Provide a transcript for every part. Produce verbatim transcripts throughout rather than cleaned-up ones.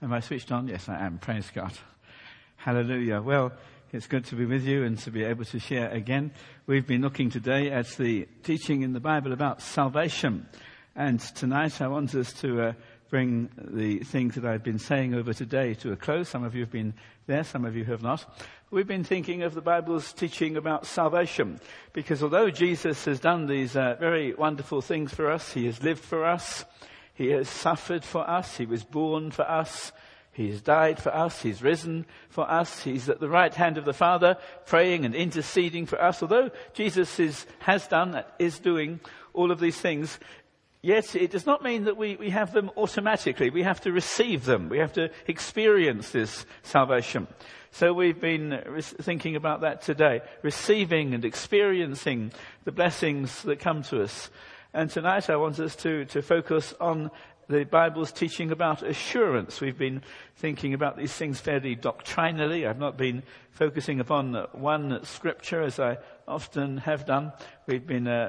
Am I switched on? Yes, I am. Praise God. Hallelujah. Well, it's good to be with you and to be able to share again. We've been looking today at the teaching in the Bible about salvation. And tonight I want us to uh, bring the things that I've been saying over today to a close. Some of you have been there, some of you have not. We've been thinking of the Bible's teaching about salvation, because although Jesus has done these uh, very wonderful things for us, he has lived for us, he has suffered for us, he was born for us, he's died for us, he's risen for us, he's at the right hand of the Father praying and interceding for us. Although Jesus is, has done, is doing all of these things, yet it does not mean that we, we have them automatically. We have to receive them. We have to experience this salvation. So we've been re- thinking about that today, receiving and experiencing the blessings that come to us. And tonight I want us to, to focus on the Bible's teaching about assurance. We've been thinking about these things fairly doctrinally. I've not been focusing upon one scripture as I often have done. We've been uh,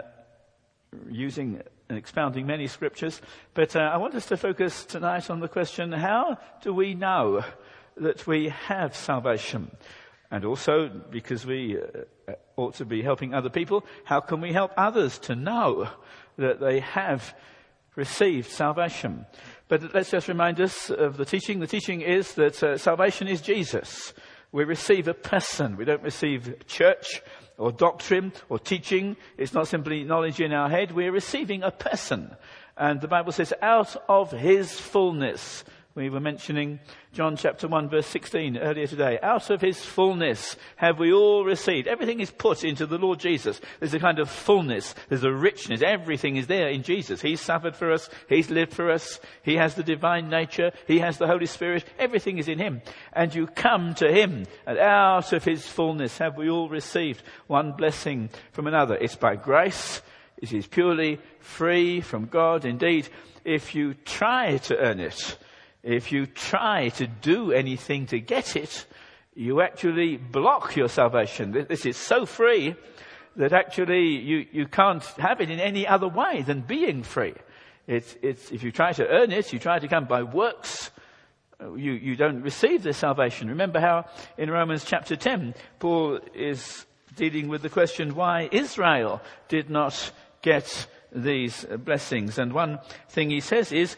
using and expounding many scriptures. But uh, I want us to focus tonight on the question, how do we know that we have salvation? And also, because we uh, ought to be helping other people, how can we help others to know that they have received salvation? But let's just remind us of the teaching. The teaching is that uh, salvation is Jesus. We receive a person. We don't receive church or doctrine or teaching. It's not simply knowledge in our head. We're receiving a person. And the Bible says, out of his fullness. We were mentioning John chapter one verse sixteen earlier today. Out of his fullness have we all received. Everything is put into the Lord Jesus. There's a kind of fullness. There's a richness. Everything is there in Jesus. He's suffered for us. He's lived for us. He has the divine nature. He has the Holy Spirit. Everything is in him. And you come to him. And out of his fullness have we all received one blessing from another. It's by grace. It is purely free from God. Indeed, if you try to earn it, if you try to do anything to get it, you actually block your salvation. This is so free that actually you, you can't have it in any other way than being free. It's, it's, if you try to earn it, you try to come by works, you, you don't receive this salvation. Remember how in Romans chapter ten, Paul is dealing with the question why Israel did not get these blessings. And one thing he says is,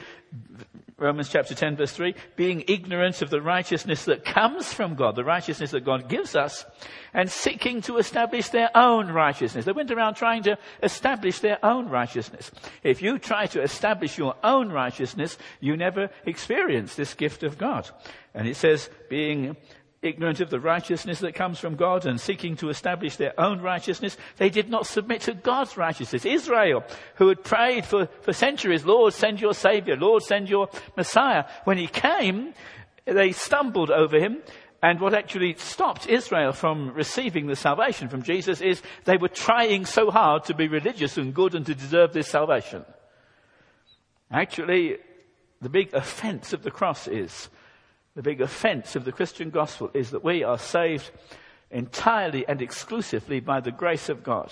Romans chapter ten verse three, being ignorant of the righteousness that comes from God, the righteousness that God gives us, and seeking to establish their own righteousness. They went around trying to establish their own righteousness. If you try to establish your own righteousness, you never experience this gift of God. And it says, being ignorant of the righteousness that comes from God and seeking to establish their own righteousness, they did not submit to God's righteousness. Israel, who had prayed for, for centuries, Lord, send your Savior, Lord, send your Messiah. When he came, they stumbled over him. And what actually stopped Israel from receiving the salvation from Jesus is they were trying so hard to be religious and good and to deserve this salvation. Actually, the big offense of the cross is The big offense of the Christian gospel is that we are saved entirely and exclusively by the grace of God.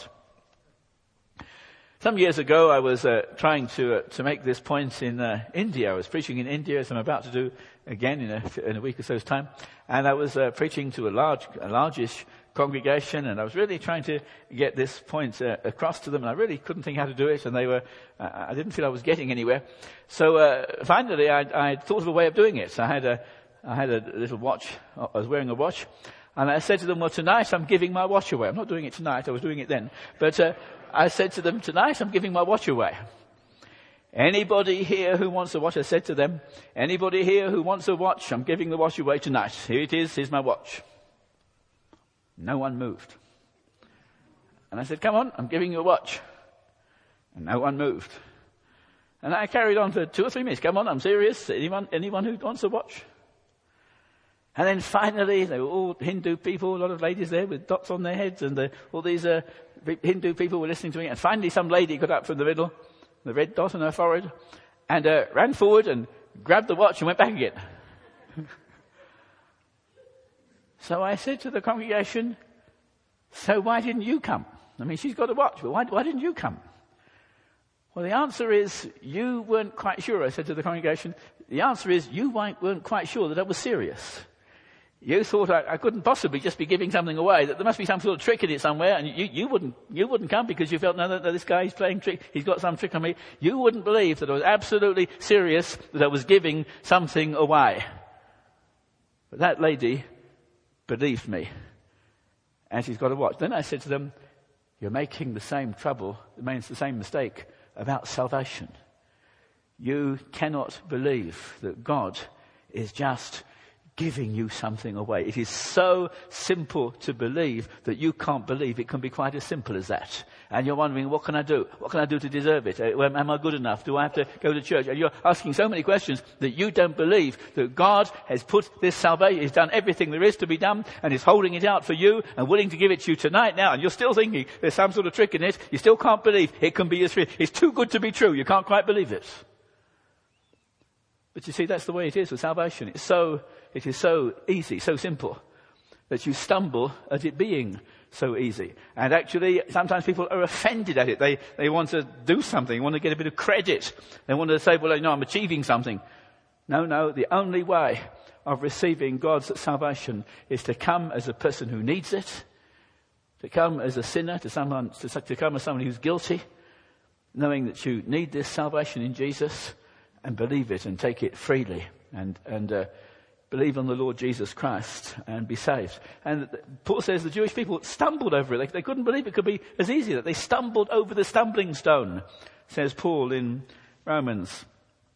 Some years ago, I was uh, trying to uh, to make this point in uh, India. I was preaching in India, as I'm about to do again in a, in a week or so's time. And I was uh, preaching to a large, a largish congregation, and I was really trying to get this point uh, across to them, and I really couldn't think how to do it, and they were, uh, I didn't feel I was getting anywhere. So uh, finally, I, I thought of a way of doing it. So I had a I had a little watch. I was wearing a watch. And I said to them, well, tonight I'm giving my watch away. I'm not doing it tonight. I was doing it then. But uh, I said to them, tonight I'm giving my watch away. Anybody here who wants a watch, I said to them, anybody here who wants a watch, I'm giving the watch away tonight. Here it is. Here's my watch. No one moved. And I said, come on, I'm giving you a watch. And no one moved. And I carried on for two or three minutes. Come on, I'm serious. Anyone, anyone who wants a watch? And then finally, they were all Hindu people, a lot of ladies there with dots on their heads, and the, all these uh, Hindu people were listening to me. And finally, some lady got up from the middle, the red dot on her forehead, and uh, ran forward and grabbed the watch and went back again. So I said to the congregation, so why didn't you come? I mean, she's got a watch, but why, why didn't you come? Well, the answer is, you weren't quite sure, I said to the congregation. The answer is you weren't quite sure that I was serious. You thought I, I couldn't possibly just be giving something away, that there must be some sort of trick in it somewhere, and you, you wouldn't you wouldn't come because you felt, no, no, no, this guy is playing trick, he's got some trick on me. You wouldn't believe that I was absolutely serious, that I was giving something away. But that lady believed me. And she's got to watch. Then I said to them, you're making the same trouble, the same mistake about salvation. You cannot believe that God is just giving you something away. It is so simple to believe that you can't believe it can be quite as simple as that. And you're wondering, what can I do? What can I do to deserve it? Am I good enough? Do I have to go to church? And you're asking so many questions that you don't believe that God has put this salvation, He's done everything there is to be done, and is holding it out for you and willing to give it to you tonight now. And you're still thinking there's some sort of trick in it. You still can't believe it can be as free. It's too good to be true. You can't quite believe it. But you see, that's the way it is with salvation. It's so, it is so easy, so simple, that you stumble at it being so easy. And actually, sometimes people are offended at it. They, they want to do something, want to get a bit of credit. They want to say, well, you know, I'm achieving something. No, no, the only way of receiving God's salvation is to come as a person who needs it, to come as a sinner, to someone, to, to come as someone who's guilty, knowing that you need this salvation in Jesus, and believe it and take it freely, and and uh, believe on the Lord Jesus Christ and be saved. And Paul says the Jewish people stumbled over it. They, they couldn't believe it could be as easy, that they stumbled over the stumbling stone, says Paul in Romans.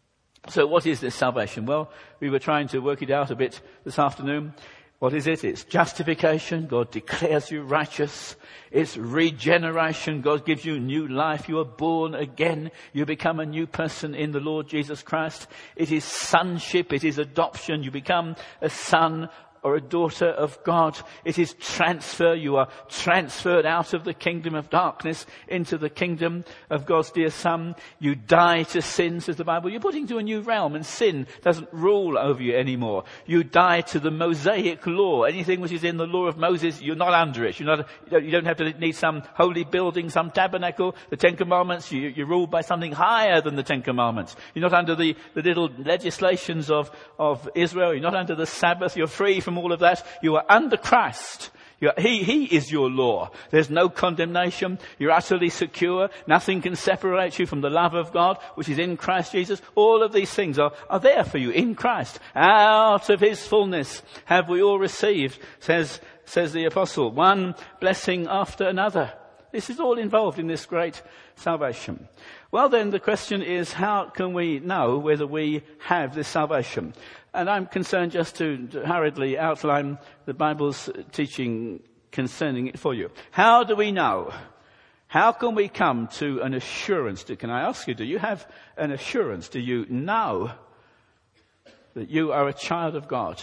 So what is this salvation? Well, we were trying to work it out a bit this afternoon. What is it? It's justification. God declares you righteous. It's regeneration. God gives you new life. You are born again. You become a new person in the Lord Jesus Christ. It is sonship. It is adoption. You become a son or a daughter of God. It is transfer. You are transferred out of the kingdom of darkness into the kingdom of God's dear Son. You die to sin, says the Bible. You're put into a new realm, and sin doesn't rule over you anymore. You die to the Mosaic law. Anything which is in the law of Moses, you're not under it. You're not, you don't, you don't have to need some holy building, some tabernacle, the Ten Commandments. You, you're ruled by something higher than the Ten Commandments. You're not under the, the little legislations of, of Israel. You're not under the Sabbath. You're free from all of that. You are under Christ. You are, he, he is your law. There's no condemnation. You're utterly secure. Nothing can separate you from the love of God, which is in Christ Jesus. All of these things are, are there for you in Christ. Out of His fullness have we all received, says, says the apostle, one blessing after another. This is all involved in this great salvation. Well then, the question is, how can we know whether we have this salvation? And I'm concerned just to, to hurriedly outline the Bible's teaching concerning it for you. How do we know? How can we come to an assurance? Can I ask you, do you have an assurance? Do you know that you are a child of God?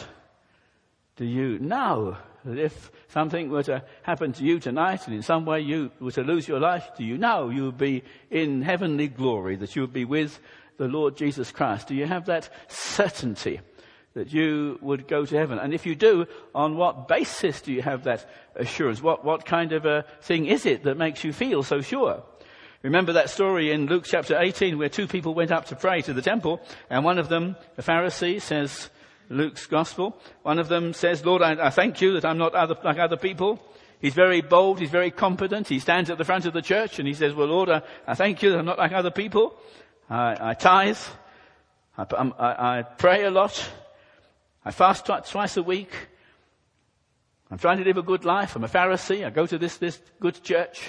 Do you know that if something were to happen to you tonight and in some way you were to lose your life, do you know you would be in heavenly glory, that you would be with the Lord Jesus Christ? Do you have that certainty that you would go to heaven? And if you do, on what basis do you have that assurance? What, what kind of a thing is it that makes you feel so sure? Remember that story in Luke chapter eighteen where two people went up to pray to the temple, and one of them, a Pharisee, says, Luke's gospel, one of them says, Lord, I, I thank you that I'm not other, like other people. He's very bold, he's very competent. He stands at the front of the church and he says, well, Lord, I, I thank you that I'm not like other people. I, I tithe, I, I, I pray a lot, I fast twice, twice a week. I'm trying to live a good life. I'm a Pharisee. I go to this, this good church.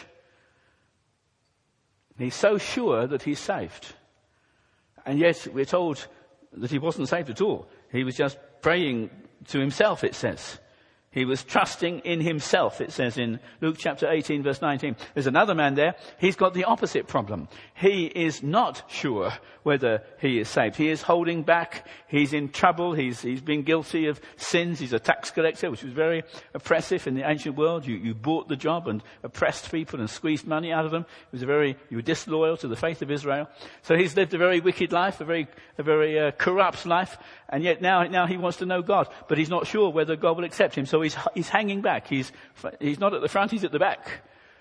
He's so sure that he's saved. And yet we're told that he wasn't saved at all. He was just praying to himself, it says. He was trusting in himself, it says in Luke chapter eighteen, verse nineteen. There's another man there. He's got the opposite problem. He is not sure whether he is saved. He is holding back. He's in trouble. He's, he's been guilty of sins. He's a tax collector, which was very oppressive in the ancient world. You, you bought the job and oppressed people and squeezed money out of them. It was a very, you were disloyal to the faith of Israel. So he's lived a very wicked life, a very, a very uh, corrupt life. And yet now, now he wants to know God, but he's not sure whether God will accept him. So he's, he's hanging back. He's, he's not at the front, he's at the back.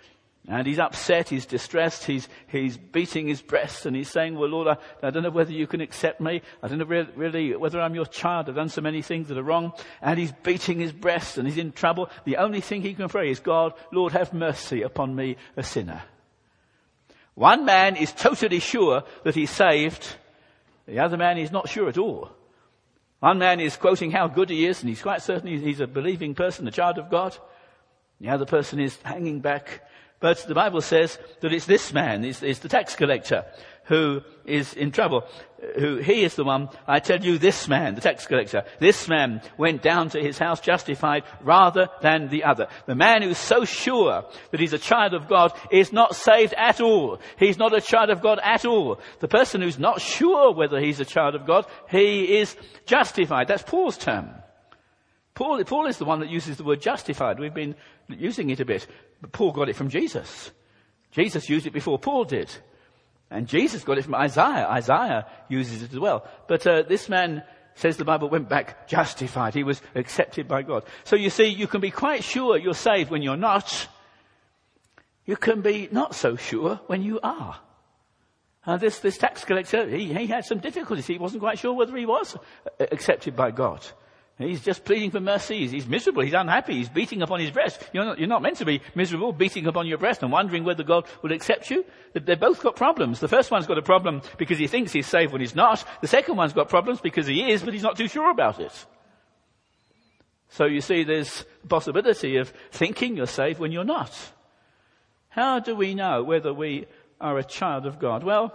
And he's upset, he's distressed, he's he's beating his breast, and he's saying, well, Lord, I, I don't know whether you can accept me. I don't know really, really whether I'm your child. I've done so many things that are wrong. And he's beating his breast, and he's in trouble. The only thing he can pray is, God, Lord, have mercy upon me, a sinner. One man is totally sure that he's saved. The other man is not sure at all. One man is quoting how good he is, and he's quite certain he's a believing person, a child of God. The other person is hanging back. But the Bible says that it's this man, it's, it's the tax collector, who is in trouble. Who he is the one, I tell you, this man, the tax collector, this man went down to his house justified rather than the other. The man who's so sure that he's a child of God is not saved at all. He's not a child of God at all. The person who's not sure whether he's a child of God, he is justified. That's Paul's term. Paul, Paul is the one that uses the word justified. We've been using it a bit. But Paul got it from Jesus. Jesus used it before Paul did. And Jesus got it from Isaiah. Isaiah uses it as well. But uh, this man, says the Bible, went back justified. He was accepted by God. So you see, you can be quite sure you're saved when you're not. You can be not so sure when you are. Uh, this, this tax collector, he, he had some difficulties. He wasn't quite sure whether he was accepted by God. He's just pleading for mercy. He's, he's miserable. He's unhappy. He's beating upon his breast. You're not, you're not meant to be miserable, beating upon your breast and wondering whether God will accept you. They've both got problems. The first one's got a problem because he thinks he's saved when he's not. The second one's got problems because he is, but he's not too sure about it. So you see, there's a possibility of thinking you're saved when you're not. How do we know whether we are a child of God? Well,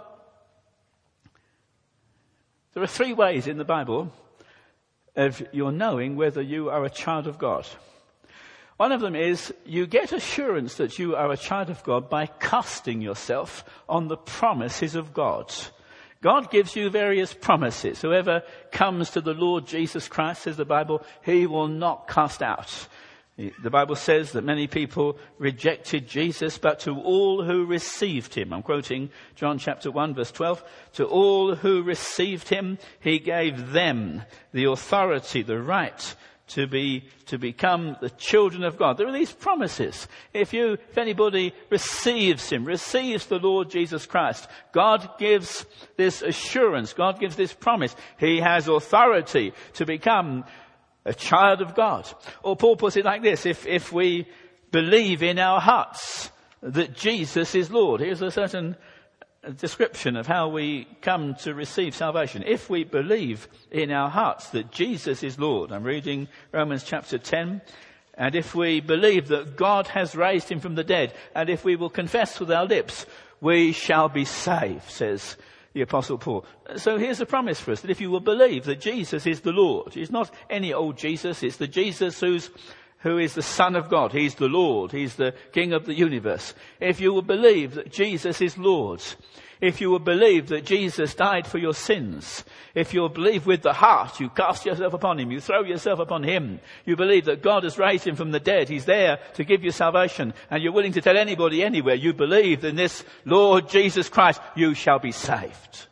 there are three ways in the Bible of your knowing whether you are a child of God. One of them is you get assurance that you are a child of God by casting yourself on the promises of God. God gives you various promises. Whoever comes to the Lord Jesus Christ, says the Bible, he will not cast out. The Bible says that many people rejected Jesus, but to all who received him, I'm quoting John chapter one verse twelve, to all who received him, he gave them the authority, the right to be, to become the children of God. There are these promises. If you, if anybody receives him, receives the Lord Jesus Christ, God gives this assurance, God gives this promise. He has authority to become a child of God. Or Paul puts it like this, if, if we believe in our hearts that Jesus is Lord. Here's a certain description of how we come to receive salvation. If we believe in our hearts that Jesus is Lord, I'm reading Romans chapter ten, and if we believe that God has raised him from the dead, and if we will confess with our lips, we shall be saved, says the Apostle Paul. So here's a promise for us, that if you will believe that Jesus is the Lord, he's not any old Jesus, it's the Jesus who's, who is the Son of God. He's the Lord. He's the King of the universe. If you will believe that Jesus is Lord, if you will believe that Jesus died for your sins, if you'll believe with the heart, you cast yourself upon him, you throw yourself upon him, you believe that God has raised him from the dead, he's there to give you salvation, and you're willing to tell anybody anywhere, you believe in this Lord Jesus Christ, you shall be saved.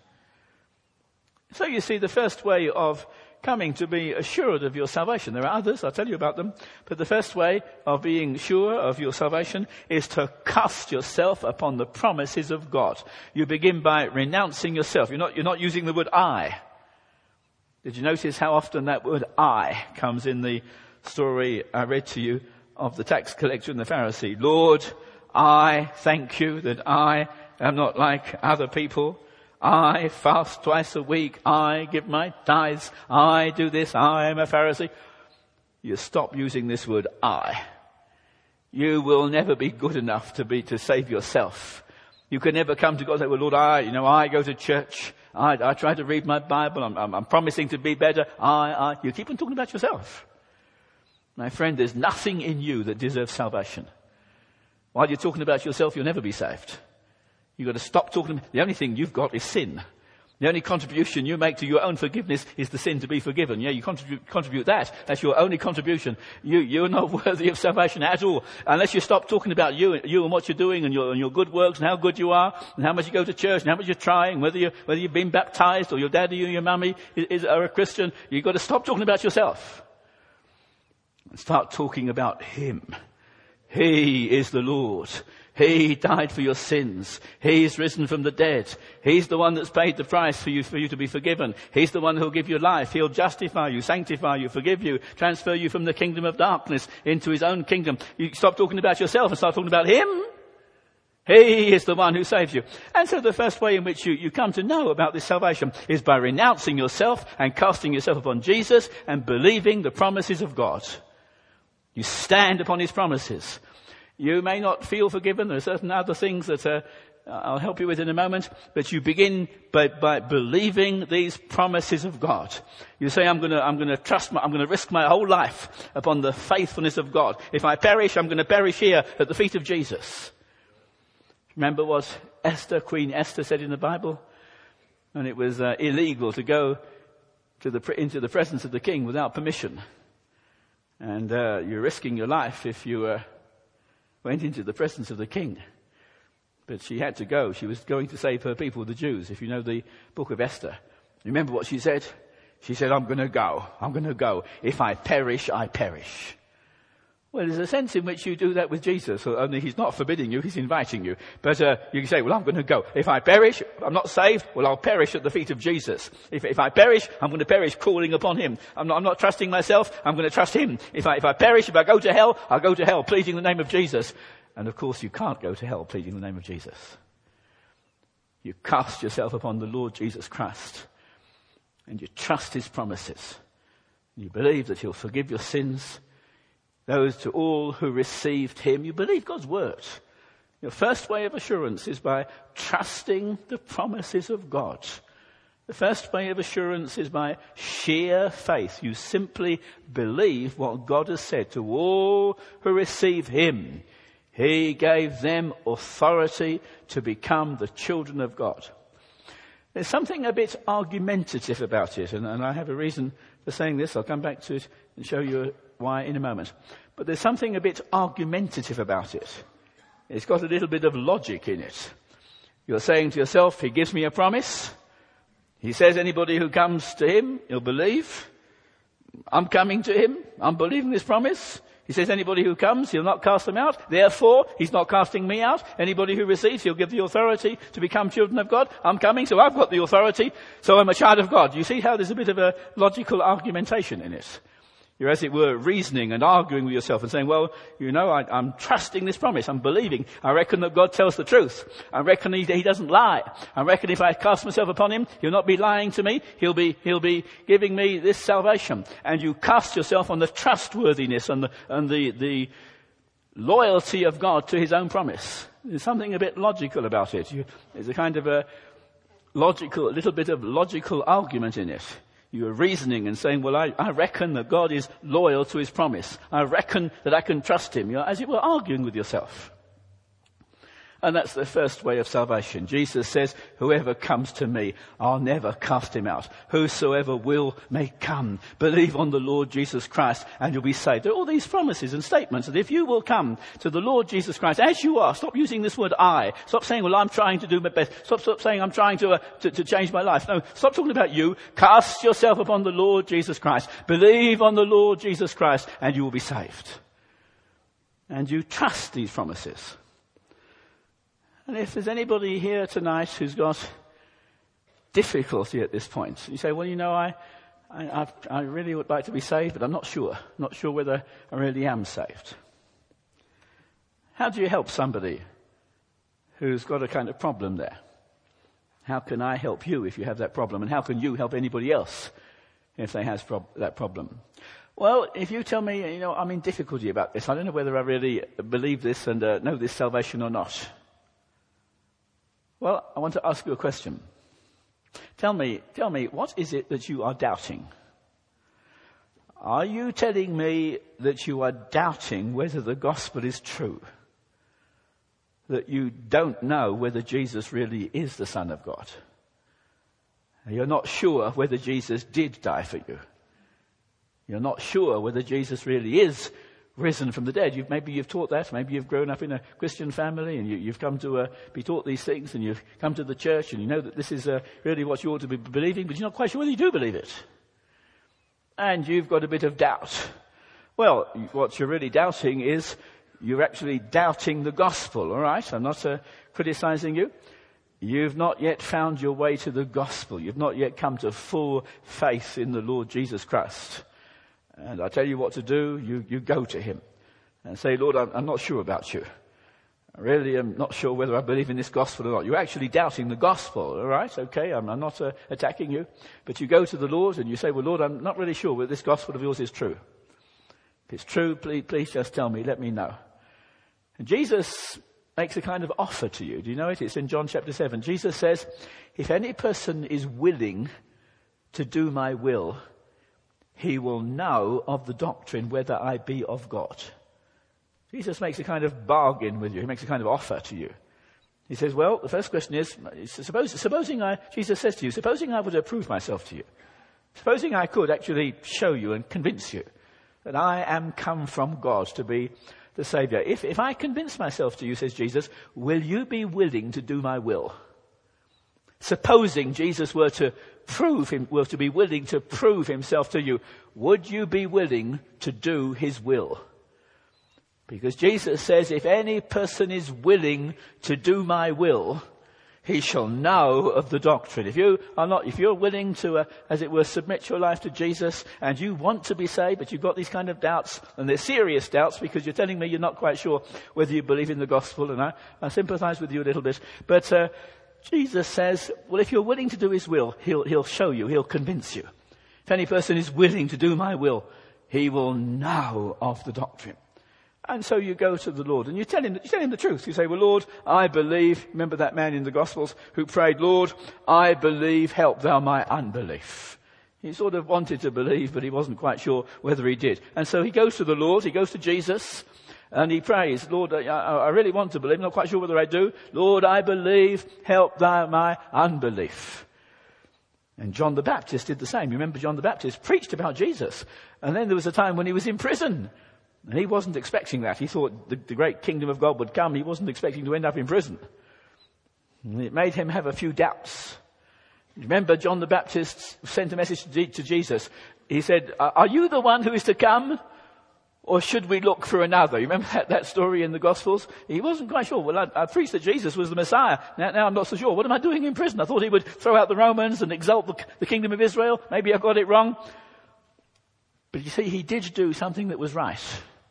So you see, the first way of coming to be assured of your salvation. There are others, I'll tell you about them. But the first way of being sure of your salvation is to cast yourself upon the promises of God. You begin by renouncing yourself. You're not, you're not using the word I. Did you notice how often that word I comes in the story I read to you of the tax collector and the Pharisee? Lord, I thank you that I am not like other people. I fast twice a week. I give my tithes. I do this. I am a Pharisee. You stop using this word I. You will never be good enough to be, to save yourself. You can never come to God and say, well, Lord, I, you know, I go to church. I, I try to read my Bible. I'm, I'm, I'm promising to be better. I, I, you keep on talking about yourself. My friend, there's nothing in you that deserves salvation. While you're talking about yourself, you'll never be saved. You've got to stop talking. The only thing you've got is sin. The only contribution you make to your own forgiveness is the sin to be forgiven. Yeah, you contribute, contribute that. That's your only contribution. You, you're not worthy of salvation at all. Unless you stop talking about you, you and what you're doing and your, and your good works and how good you are and how much you go to church and how much you're trying, whether you, whether you've been baptized or your daddy or your mummy is, is, are a Christian. You've got to stop talking about yourself and start talking about him. He is the Lord. He died for your sins. He's risen from the dead. He's the one that's paid the price for you, for you to be forgiven. He's the one who'll give you life. He'll justify you, sanctify you, forgive you, transfer you from the kingdom of darkness into his own kingdom. You stop talking about yourself and start talking about him. He is the one who saves you. And so the first way in which you, you come to know about this salvation is by renouncing yourself and casting yourself upon Jesus and believing the promises of God. You stand upon his promises. You may not feel forgiven. There are certain other things that uh, I'll help you with in a moment. But you begin by, by believing these promises of God. You say, I'm going to, I'm going to trust, my, I'm going to risk my whole life upon the faithfulness of God. If I perish, I'm going to perish here at the feet of Jesus. Remember what Esther, Queen Esther, said in the Bible? And it was uh, illegal to go to the, into the presence of the king without permission. And uh, you're risking your life if you uh, went into the presence of the king. But she had to go. She was going to save her people, the Jews. If you know the book of Esther, remember what she said? She said, I'm going to go. I'm going to go. If I perish, I perish. Well, there's a sense in which you do that with Jesus, only he's not forbidding you, he's inviting you. But uh, you can say, well, I'm going to go. If I perish, I'm not saved, well, I'll perish at the feet of Jesus. If, if I perish, I'm going to perish calling upon him. I'm not, I'm not trusting myself, I'm going to trust him. If I, if I perish, if I go to hell, I'll go to hell, pleading the name of Jesus. And of course, you can't go to hell pleading the name of Jesus. You cast yourself upon the Lord Jesus Christ, and you trust his promises. You believe that he'll forgive your sins. Those to all who received him, you believe God's word. Your first way of assurance is by trusting the promises of God. The first way of assurance is by sheer faith. You simply believe what God has said to all who receive him. He gave them authority to become the children of God. There's something a bit argumentative about it, and, and I have a reason for saying this. I'll come back to it and show you why in a moment. But there's something a bit argumentative about it. It's got a little bit of logic in it. You're saying to yourself, he gives me a promise. He says anybody who comes to him, he'll believe. I'm coming to him. I'm believing this promise. He says anybody who comes, he'll not cast them out. Therefore, he's not casting me out. Anybody who receives, he'll give the authority to become children of God. I'm coming, so I've got the authority, so I'm a child of God. You see how there's a bit of a logical argumentation in it? You're, as it were, reasoning and arguing with yourself and saying, well, you know, I, I'm trusting this promise. I'm believing. I reckon that God tells the truth. I reckon he, he doesn't lie. I reckon if I cast myself upon him, he'll not be lying to me. He'll be, he'll be giving me this salvation. And you cast yourself on the trustworthiness and the, and the, the loyalty of God to his own promise. There's something a bit logical about it. You, there's a kind of a logical, a little bit of logical argument in it. You are reasoning and saying, well, I, I reckon that God is loyal to his promise. I reckon that I can trust him. You're, as it were, arguing with yourself. And that's the first way of salvation. Jesus says, whoever comes to me, I'll never cast him out. Whosoever will may come. Believe on the Lord Jesus Christ and you'll be saved. There are all these promises and statements that if you will come to the Lord Jesus Christ as you are, stop using this word I. Stop saying, well, I'm trying to do my best. Stop, stop saying I'm trying to, uh, to, to change my life. No, stop talking about you. Cast yourself upon the Lord Jesus Christ. Believe on the Lord Jesus Christ and you will be saved. And you trust these promises. And if there's anybody here tonight who's got difficulty at this point, you say, well, you know, I, I, I really would like to be saved, but I'm not sure. Not sure whether I really am saved. How do you help somebody who's got a kind of problem there? How can I help you if you have that problem? And how can you help anybody else if they have prob- that problem? Well, if you tell me, you know, I'm in difficulty about this, I don't know whether I really believe this and uh, know this salvation or not. Well, I want to ask you a question. Tell me, tell me, what is it that you are doubting? Are you telling me that you are doubting whether the gospel is true? That you don't know whether Jesus really is the Son of God? You're not sure whether Jesus did die for you. You're not sure whether Jesus really is risen from the dead. You've, maybe you've taught that. Maybe you've grown up in a Christian family and you, you've come to uh, be taught these things and you've come to the church and you know that this is uh, really what you ought to be believing, but you're not quite sure whether you do believe it. And you've got a bit of doubt. Well, what you're really doubting is you're actually doubting the gospel, all right? I'm not uh, criticizing you. You've not yet found your way to the gospel. You've not yet come to full faith in the Lord Jesus Christ. And I tell you what to do. You, you go to him and say, Lord, I'm, I'm not sure about you. I really am not sure whether I believe in this gospel or not. You're actually doubting the gospel, all right? Okay, I'm, I'm not uh, attacking you. But you go to the Lord and you say, well, Lord, I'm not really sure whether this gospel of yours is true. If it's true, please, please just tell me, let me know. And Jesus makes a kind of offer to you. Do you know it? It's in John chapter seven. Jesus says, if any person is willing to do my will, he will know of the doctrine whether I be of God. Jesus makes a kind of bargain with you. He makes a kind of offer to you. He says, well, the first question is, suppose, supposing I, Jesus says to you, supposing I were to prove myself to you. Supposing I could actually show you and convince you that I am come from God to be the Saviour. If, if I convince myself to you, says Jesus, will you be willing to do my will? Supposing Jesus were to prove him, were to be willing to prove himself to you, would you be willing to do his will? Because Jesus says, if any person is willing to do my will, he shall know of the doctrine. If you are not, if you're willing to, uh, as it were, submit your life to Jesus, and you want to be saved, but you've got these kind of doubts, and they're serious doubts, because you're telling me you're not quite sure whether you believe in the gospel, and I, I sympathize with you a little bit. But uh, Jesus says, well, if you're willing to do his will, he'll, he'll show you, he'll convince you. If any person is willing to do my will, he will know of the doctrine. And so you go to the Lord and you tell him, you tell him the truth. You say, well, Lord, I believe. Remember that man in the Gospels who prayed, Lord, I believe, help thou my unbelief. He sort of wanted to believe, but he wasn't quite sure whether he did. And so he goes to the Lord, he goes to Jesus, and he prays, Lord, I, I really want to believe, I'm not quite sure whether I do. Lord, I believe, help thou my unbelief. And John the Baptist did the same. You remember John the Baptist preached about Jesus. And then there was a time when he was in prison. And he wasn't expecting that. He thought the, the great kingdom of God would come. He wasn't expecting to end up in prison. And it made him have a few doubts. Remember, John the Baptist sent a message to, to Jesus. He said, are you the one who is to come? Or should we look for another? You remember that, that story in the Gospels? He wasn't quite sure. Well, I, I preached that Jesus was the Messiah. Now, now I'm not so sure. What am I doing in prison? I thought he would throw out the Romans and exalt the, the kingdom of Israel. Maybe I got it wrong. But you see, he did do something that was right.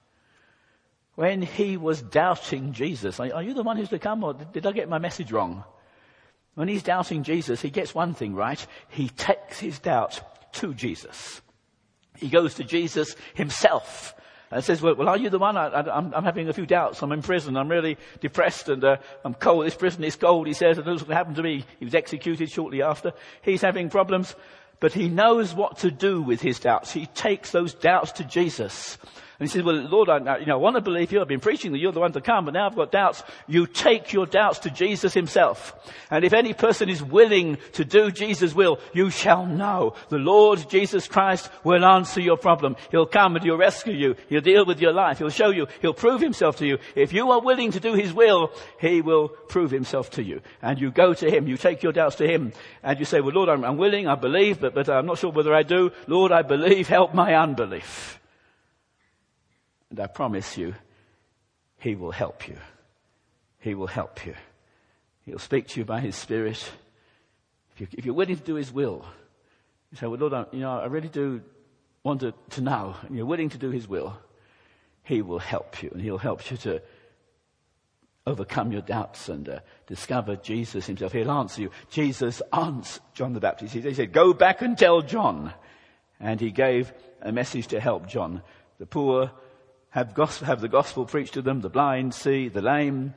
When he was doubting Jesus, are you the one who's to come, or did I get my message wrong? When he's doubting Jesus, he gets one thing right. He takes his doubt to Jesus. He goes to Jesus himself and says, well, well are you the one? I, I, I'm, I'm having a few doubts. I'm in prison. I'm really depressed and uh, I'm cold. This prison is cold, he says. And this will happen to me. He was executed shortly after. He's having problems, but he knows what to do with his doubts. He takes those doubts to Jesus. And he says, well, Lord, I, you know, I want to believe you. I've been preaching that you're the one to come, but now I've got doubts. You take your doubts to Jesus himself. And if any person is willing to do Jesus' will, you shall know. The Lord Jesus Christ will answer your problem. He'll come and he'll rescue you. He'll deal with your life. He'll show you. He'll prove himself to you. If you are willing to do his will, he will prove himself to you. And you go to him. You take your doubts to him. And you say, well, Lord, I'm, I'm willing. I believe, but, but I'm not sure whether I do. Lord, I believe. Help my unbelief. And I promise you, he will help you. He will help you. He'll speak to you by his Spirit. If, you, if you're willing to do his will, you say, well, Lord, I, you know, I really do want to, to know. And you're willing to do his will. He will help you. And he'll help you to overcome your doubts and uh, discover Jesus himself. He'll answer you. Jesus answered John the Baptist. He said, go back and tell John. And he gave a message to help John. The poor Have, gospel, have the gospel preached to them, the blind see, the lame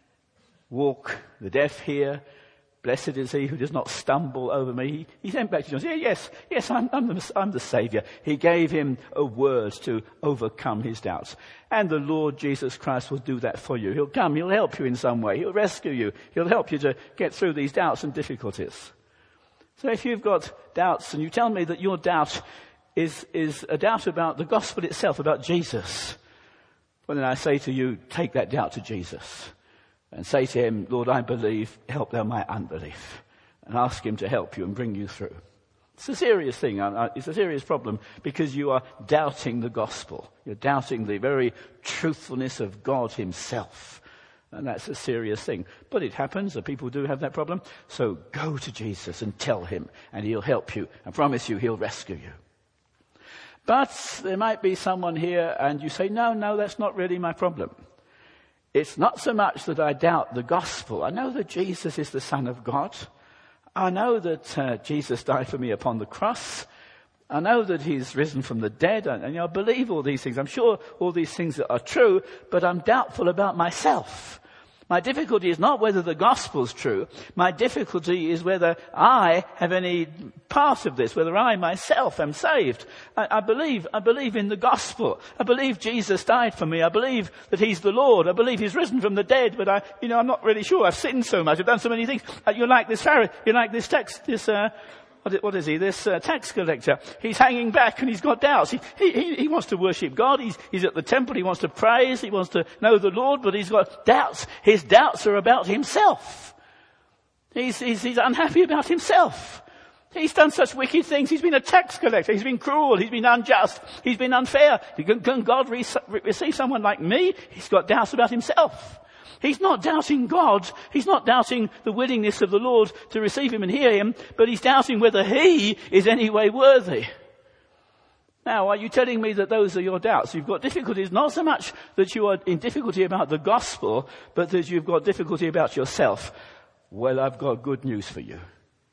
walk, the deaf hear. Blessed is he who does not stumble over me. He, he sent back to John. Yeah, yes, yes, I'm, I'm, the, I'm the Saviour. He gave him a word to overcome his doubts. And the Lord Jesus Christ will do that for you. He'll come, he'll help you in some way. He'll rescue you. He'll help you to get through these doubts and difficulties. So if you've got doubts and you tell me that your doubt is, is a doubt about the gospel itself, about Jesus, well, then I say to you, take that doubt to Jesus and say to him, Lord, I believe, help thou my unbelief, and ask him to help you and bring you through. It's a serious thing. It's a serious problem because you are doubting the gospel. You're doubting the very truthfulness of God himself. And that's a serious thing. But it happens that people do have that problem. So go to Jesus and tell him, and he'll help you. I promise you, he'll rescue you. But there might be someone here and you say, no, no, that's not really my problem. It's not so much that I doubt the gospel. I know that Jesus is the Son of God. I know that uh, Jesus died for me upon the cross. I know that he's risen from the dead. And, and you know, I believe all these things. I'm sure all these things are true, but I'm doubtful about myself. My difficulty is not whether the gospel's true. My difficulty is whether I have any part of this, whether I myself am saved. I, I believe, I believe in the gospel. I believe Jesus died for me. I believe that he's the Lord. I believe he's risen from the dead, but I, you know, I'm not really sure. I've sinned so much. I've done so many things. Uh, you're like this Pharisee, you're like this text, this, uh, What is he? This uh, tax collector. He's hanging back and he's got doubts. He, he, he wants to worship God. He's, he's at the temple. He wants to praise. He wants to know the Lord, but he's got doubts. His doubts are about himself. He's, he's, he's unhappy about himself. He's done such wicked things. He's been a tax collector. He's been cruel. He's been unjust. He's been unfair. Can, can God re- receive someone like me? He's got doubts about himself. He's not doubting God. He's not doubting the willingness of the Lord to receive him and hear him, but he's doubting whether he is any way worthy. Now, are you telling me that those are your doubts? You've got difficulties, not so much that you are in difficulty about the gospel, but that you've got difficulty about yourself. Well, I've got good news for you.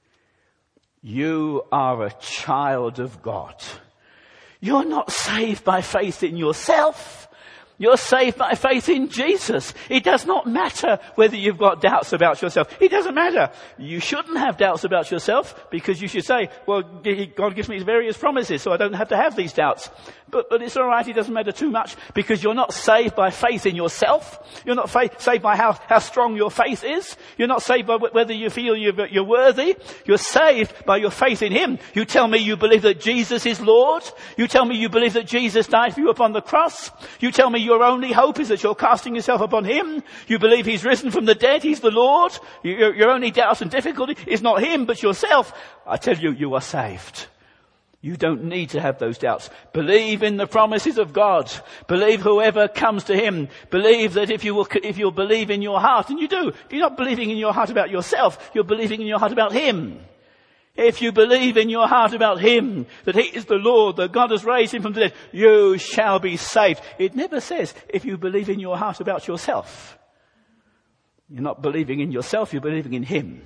You are a child of God. You're not saved by faith in yourself. You're saved by faith in Jesus. It does not matter whether you've got doubts about yourself. It doesn't matter. You shouldn't have doubts about yourself because you should say, well, God gives me various promises, so I don't have to have these doubts. But, but it's all right. It doesn't matter too much because you're not saved by faith in yourself. You're not fa- saved by how, how strong your faith is. You're not saved by w- whether you feel you're, you're worthy. You're saved by your faith in him. You tell me you believe that Jesus is Lord. You tell me you believe that Jesus died for you upon the cross. You tell me your only hope is that you're casting yourself upon him. You believe he's risen from the dead. He's the Lord. Your, your only doubt and difficulty is not him, but yourself. I tell you, you are saved. You don't need to have those doubts. Believe in the promises of God. Believe whoever comes to him. Believe that if you will, if you'll believe in your heart, and you do, you're not believing in your heart about yourself, you're believing in your heart about him. If you believe in your heart about him, that he is the Lord, that God has raised him from the dead, you shall be saved. It never says if you believe in your heart about yourself. You're not believing in yourself, you're believing in him.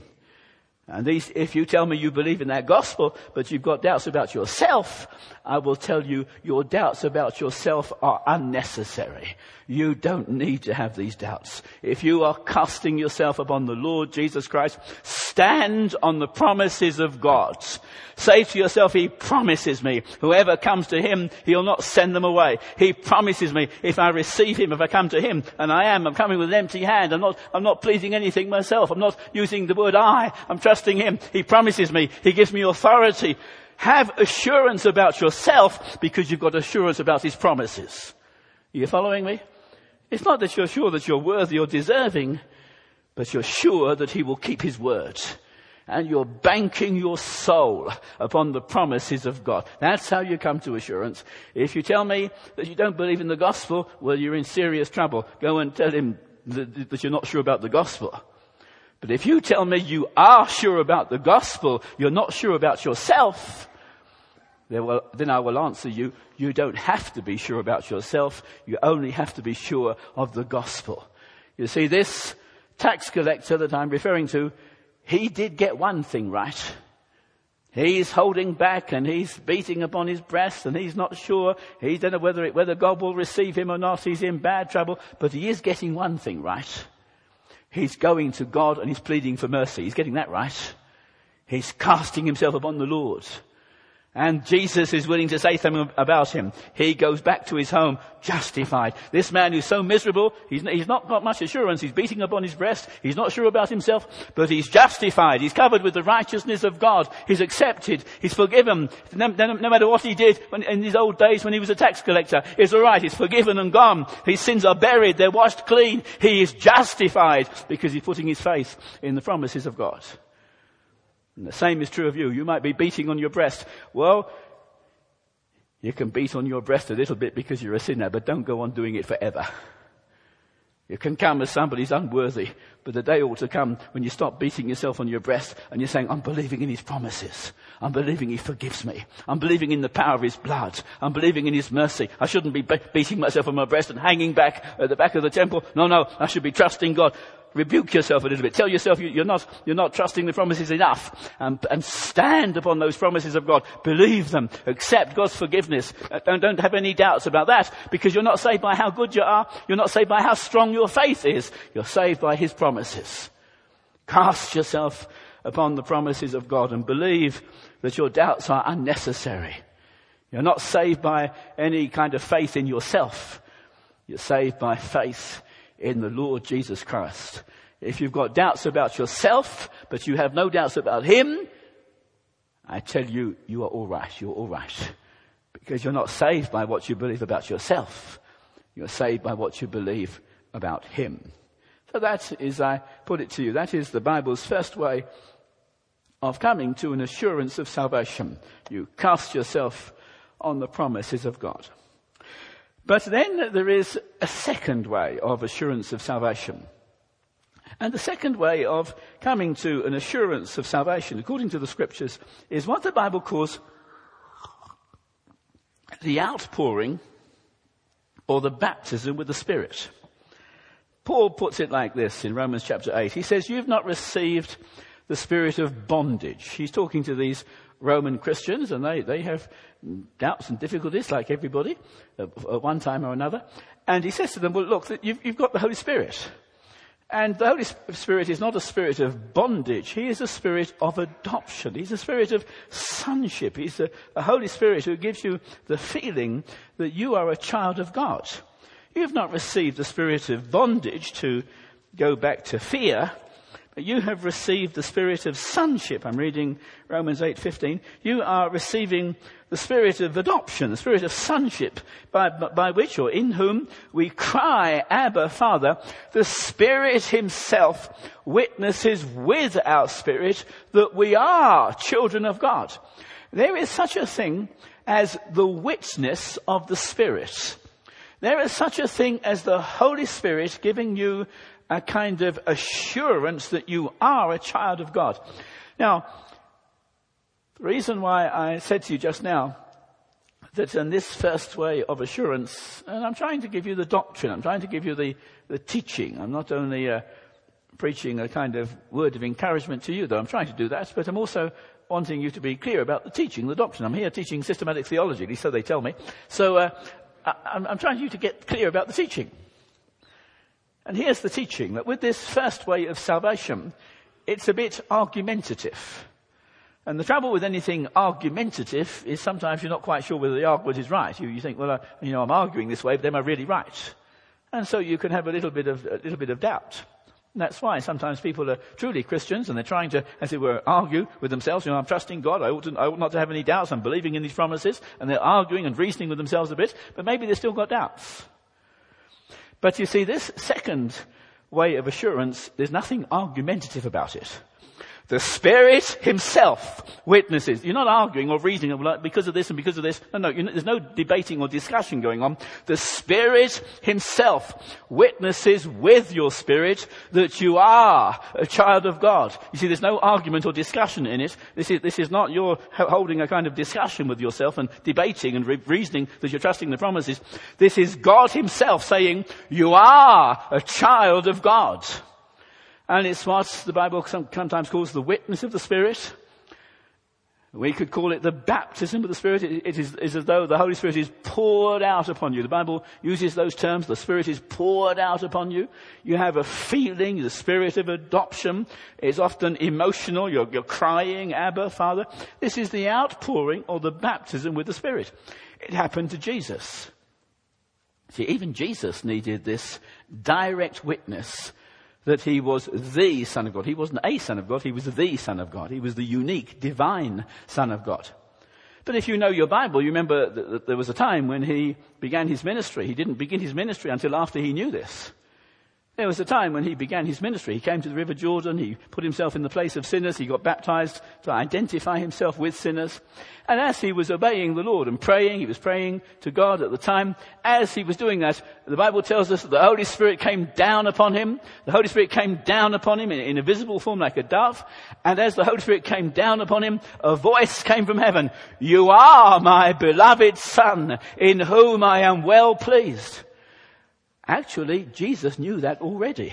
And these, if you tell me you believe in that gospel, but you've got doubts about yourself, I will tell you your doubts about yourself are unnecessary. You don't need to have these doubts. If you are casting yourself upon the Lord Jesus Christ, stand on the promises of God. Say to yourself, he promises me. Whoever comes to him, he'll not send them away. He promises me if I receive him, if I come to him, and I am, I'm coming with an empty hand. I'm not, I'm not pleasing anything myself. I'm not using the word I. I'm trusting him. He promises me. He gives me authority. Have assurance about yourself because you've got assurance about his promises. Are you following me? It's not that you're sure that you're worthy or deserving, but you're sure that he will keep his word. And you're banking your soul upon the promises of God. That's how you come to assurance. If you tell me that you don't believe in the gospel, well, you're in serious trouble. Go and tell him that, that you're not sure about the gospel. But if you tell me you are sure about the gospel, you're not sure about yourself, then I will answer you, you don't have to be sure about yourself. You only have to be sure of the gospel. You see, this tax collector that I'm referring to, he did get one thing right. He's holding back and he's beating upon his breast and he's not sure. He don't know whether, it, whether God will receive him or not. He's in bad trouble, but he is getting one thing right. He's going to God and he's pleading for mercy. He's getting that right. He's casting himself upon the Lord. And Jesus is willing to say something about him. He goes back to his home justified. This man who's so miserable, he's, he's not got much assurance. He's beating upon his breast. He's not sure about himself, but he's justified. He's covered with the righteousness of God. He's accepted. He's forgiven. No, no, no matter what he did when, in his old days when he was a tax collector, it's all right. He's forgiven and gone. His sins are buried. They're washed clean. He is justified because he's putting his faith in the promises of God. And the same is true of you. You might be beating on your breast. Well, you can beat on your breast a little bit because you're a sinner, but don't go on doing it forever. You can come as somebody who's unworthy, but the day ought to come when you stop beating yourself on your breast and you're saying, I'm believing in his promises. I'm believing he forgives me. I'm believing in the power of his blood. I'm believing in his mercy. I shouldn't be be- beating myself on my breast and hanging back at the back of the temple. No, no, I should be trusting God. Rebuke yourself a little bit. Tell yourself you, you're not, you're not trusting the promises enough. And, and stand upon those promises of God. Believe them. Accept God's forgiveness. Don't, don't have any doubts about that, because you're not saved by how good you are. You're not saved by how strong your faith is. You're saved by his promises. Cast yourself upon the promises of God and believe that your doubts are unnecessary. You're not saved by any kind of faith in yourself. You're saved by faith in the Lord Jesus Christ. If you've got doubts about yourself, but you have no doubts about him, I tell you, you are all right. You're all right. Because you're not saved by what you believe about yourself. You're saved by what you believe about him. So that is, I put it to you, that is the Bible's first way of coming to an assurance of salvation. You cast yourself on the promises of God. But then there is a second way of assurance of salvation. And the second way of coming to an assurance of salvation, according to the scriptures, is what the Bible calls the outpouring or the baptism with the Spirit. Paul puts it like this in Romans chapter eight. He says, you've not received the spirit of bondage. He's talking to these Roman Christians, and they, they have doubts and difficulties like everybody at, at one time or another. And he says to them, well, look, you've, you've got the Holy Spirit. And the Holy Spirit is not a spirit of bondage. He is a spirit of adoption. He's a spirit of sonship. He's a, a Holy Spirit who gives you the feeling that you are a child of God. You've not received the spirit of bondage to go back to fear, but you have received the spirit of sonship. I'm reading Romans eight fifteen. You are receiving the spirit of adoption, the spirit of sonship, by, by which or in whom we cry, Abba, Father. The Spirit himself witnesses with our spirit that we are children of God. There is such a thing as the witness of the Spirit. There is such a thing as the Holy Spirit giving you a kind of assurance that you are a child of God. Now, the reason why I said to you just now that in this first way of assurance, and I'm trying to give you the doctrine, I'm trying to give you the, the teaching. I'm not only uh, preaching a kind of word of encouragement to you, though I'm trying to do that, but I'm also wanting you to be clear about the teaching, the doctrine. I'm here teaching systematic theology, at least so they tell me. So uh, I, I'm, I'm trying you to get clear about the teaching. And here's the teaching, that with this first way of salvation, it's a bit argumentative. And the trouble with anything argumentative is sometimes you're not quite sure whether the argument is right. You, you think, well, uh, you know, I'm arguing this way, but am I really right? And so you can have a little bit of, a little bit of doubt. And that's why sometimes people are truly Christians and they're trying to, as it were, argue with themselves. You know, I'm trusting God. I ought, to, I ought not to have any doubts. I'm believing in these promises. And they're arguing and reasoning with themselves a bit, but maybe they've still got doubts. But you see, this second way of assurance, there's nothing argumentative about it. The Spirit himself witnesses. You're not arguing or reasoning because of this and because of this. No, no, you know, there's no debating or discussion going on. The Spirit himself witnesses with your spirit that you are a child of God. You see, there's no argument or discussion in it. This is, this is not your holding a kind of discussion with yourself and debating and re- reasoning that you're trusting the promises. This is God himself saying, you are a child of God. And it's what the Bible sometimes calls the witness of the Spirit. We could call it the baptism of the Spirit. It is, is as though the Holy Spirit is poured out upon you. The Bible uses those terms. The Spirit is poured out upon you. You have a feeling, the spirit of adoption is often emotional. You're, you're crying, Abba, Father. This is the outpouring or the baptism with the Spirit. It happened to Jesus. See, even Jesus needed this direct witness that he was the Son of God. He wasn't a Son of God, he was the Son of God. He was the unique, divine Son of God. But if you know your Bible, you remember that there was a time when he began his ministry. He didn't begin his ministry until after he knew this. There was a time when he began his ministry. He came to the River Jordan. He put himself in the place of sinners. He got baptized to identify himself with sinners. And as he was obeying the Lord and praying, he was praying to God at the time. As he was doing that, the Bible tells us that the Holy Spirit came down upon him. The Holy Spirit came down upon him in, in a visible form like a dove. And as the Holy Spirit came down upon him, a voice came from heaven. You are my beloved Son, in whom I am well pleased. Actually, Jesus knew that already.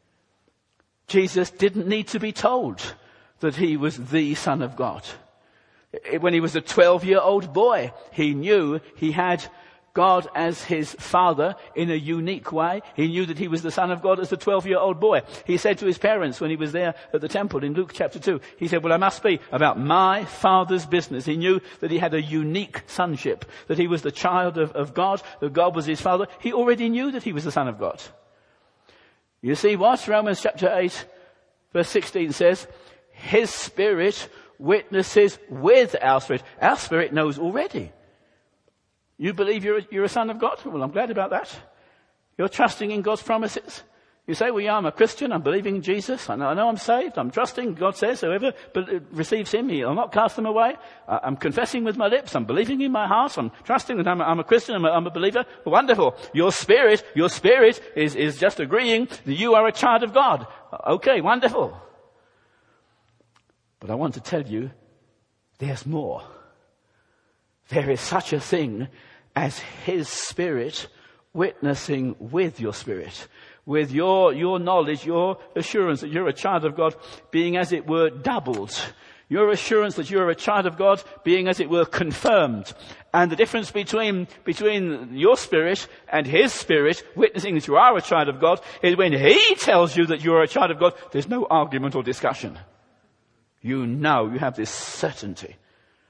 Jesus didn't need to be told that he was the Son of God. When he was a twelve-year-old boy, he knew he had God as his Father in a unique way. He knew that he was the Son of God as a twelve-year-old boy. He said to his parents when he was there at the temple in Luke chapter two, he said, well, I must be about my Father's business. He knew that he had a unique sonship, that he was the child of, of God, that God was his Father. He already knew that he was the Son of God. You see what Romans chapter eight verse sixteen says? His Spirit witnesses with our spirit. Our spirit knows already. You believe you're a, you're a son of God? Well, I'm glad about that. You're trusting in God's promises. You say, well, yeah, I'm a Christian. I'm believing in Jesus. I know, I know I'm saved. I'm trusting. God says, whoever be- receives him, he'll not cast them away. Uh, I'm confessing with my lips. I'm believing in my heart. I'm trusting that I'm a, I'm a Christian. I'm a, I'm a believer. Wonderful. Your spirit, your spirit is, is just agreeing that you are a child of God. Okay, wonderful. But I want to tell you, there's more. There is such a thing as his Spirit witnessing with your spirit, with your, your knowledge, your assurance that you're a child of God being as it were doubled. Your assurance that you're a child of God being as it were confirmed. And the difference between, between your spirit and his Spirit witnessing that you are a child of God is when he tells you that you're a child of God, there's no argument or discussion. You know, you have this certainty.